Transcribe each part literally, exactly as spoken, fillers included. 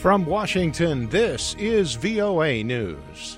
From Washington, this is V O A News.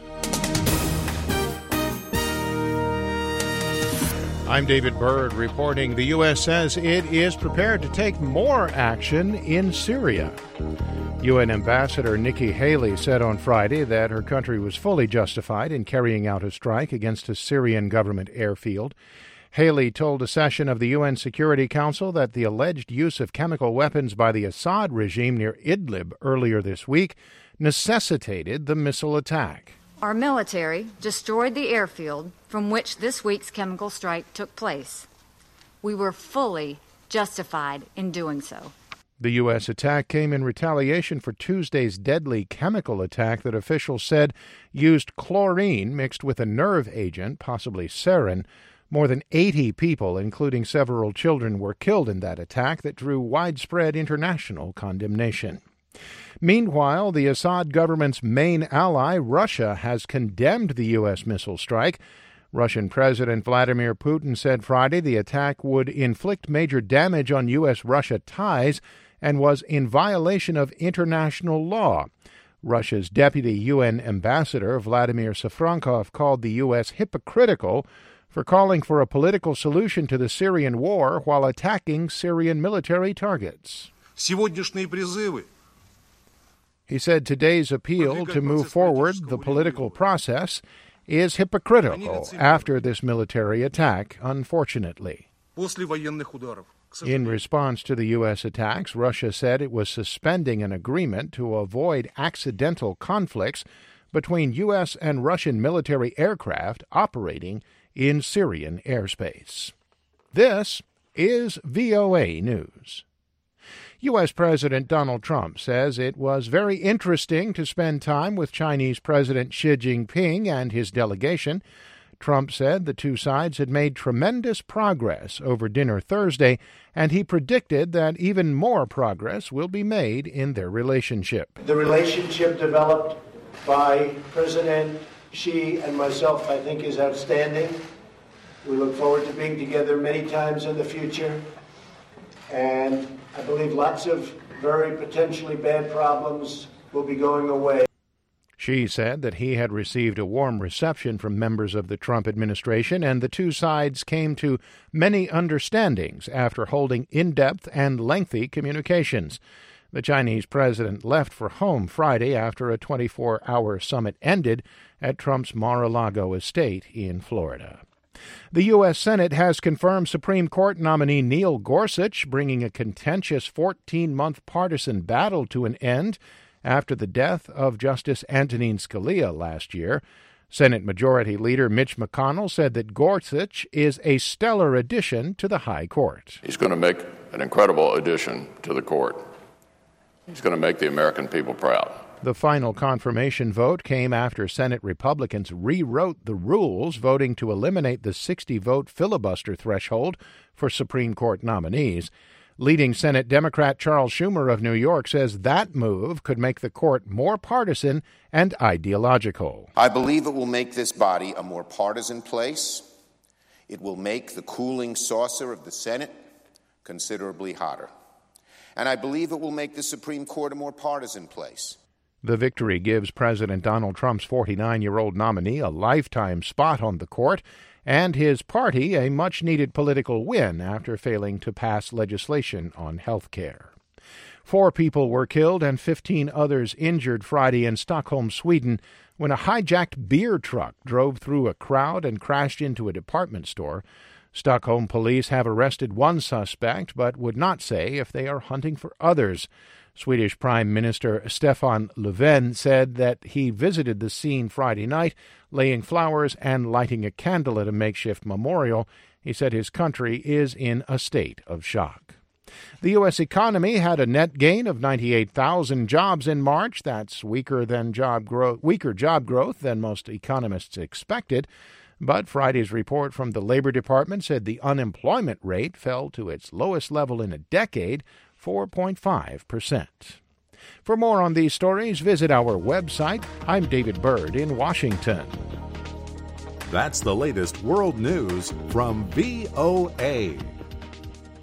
I'm David Byrd reporting the U S says it is prepared to take more action in Syria. U N Ambassador Nikki Haley said on Friday that her country was fully justified in carrying out a strike against a Syrian government airfield. Haley told a session of the U N Security Council that the alleged use of chemical weapons by the Assad regime near Idlib earlier this week necessitated the missile attack. Our military destroyed the airfield from which this week's chemical strike took place. We were fully justified in doing so. The U S attack came in retaliation for Tuesday's deadly chemical attack that officials said used chlorine mixed with a nerve agent, possibly sarin. More than eighty people, including several children, were killed in that attack that drew widespread international condemnation. Meanwhile, the Assad government's main ally, Russia, has condemned the U S missile strike. Russian President Vladimir Putin said Friday the attack would inflict major damage on U S Russia ties and was in violation of international law. Russia's deputy U N ambassador, Vladimir Safronkov, called the U S hypocritical for calling for a political solution to the Syrian war while attacking Syrian military targets. He said today's appeal to move forward the political process is hypocritical after this military attack, unfortunately. In response to the U S attacks, Russia said it was suspending an agreement to avoid accidental conflicts between U S and Russian military aircraft operating in Syrian airspace. This is V O A News. U S. President Donald Trump says it was very interesting to spend time with Chinese President Xi Jinping and his delegation. Trump said the two sides had made tremendous progress over dinner Thursday, and he predicted that even more progress will be made in their relationship. The relationship developed by President Xi and myself, I think, is outstanding. We look forward to being together many times in the future, and I believe lots of very potentially bad problems will be going away. Xi said that he had received a warm reception from members of the Trump administration, and the two sides came to many understandings after holding in-depth and lengthy communications. The Chinese president left for home Friday after a twenty-four hour summit ended at Trump's Mar-a-Lago estate in Florida. The U S. Senate has confirmed Supreme Court nominee Neil Gorsuch, bringing a contentious fourteen-month partisan battle to an end after the death of Justice Antonin Scalia last year. Senate Majority Leader Mitch McConnell said that Gorsuch is a stellar addition to the High Court. He's going to make an incredible addition to the court. He's going to make the American people proud. The final confirmation vote came after Senate Republicans rewrote the rules, voting to eliminate the sixty-vote filibuster threshold for Supreme Court nominees. Leading Senate Democrat Charles Schumer of New York says that move could make the court more partisan and ideological. I believe it will make this body a more partisan place. It will make the cooling saucer of the Senate considerably hotter. And I believe it will make the Supreme Court a more partisan place. The victory gives President Donald Trump's forty-nine-year-old nominee a lifetime spot on the court and his party a much-needed political win after failing to pass legislation on health care. Four people were killed and fifteen others injured Friday in Stockholm, Sweden, when a hijacked beer truck drove through a crowd and crashed into a department store. Stockholm police have arrested one suspect but would not say if they are hunting for others. Swedish Prime Minister Stefan Löfven said that he visited the scene Friday night, laying flowers and lighting a candle at a makeshift memorial. He said his country is in a state of shock. The U S economy had a net gain of ninety-eight thousand jobs in March. That's weaker than job growth, weaker job growth than most economists expected. But Friday's report from the Labor Department said the unemployment rate fell to its lowest level in a decade, four point five percent. For more on these stories, visit our website. I'm David Byrd in Washington. That's the latest world news from V O A.